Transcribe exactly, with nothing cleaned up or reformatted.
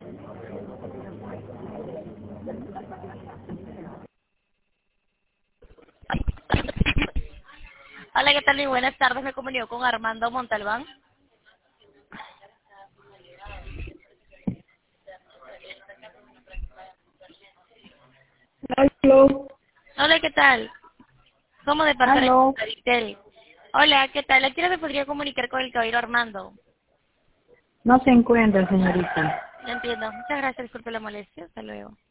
Hola, ¿qué tal? Y buenas tardes, me comunico con Armando Montalbán. Aló, Hola, ¿qué tal? Somos de parte de aló. Caritel. Hola, ¿qué tal? Aquí no me podría comunicar con el caballero Armando. No se encuentra, señorita. Ya entiendo. Muchas gracias, disculpe la molestia. Hasta luego.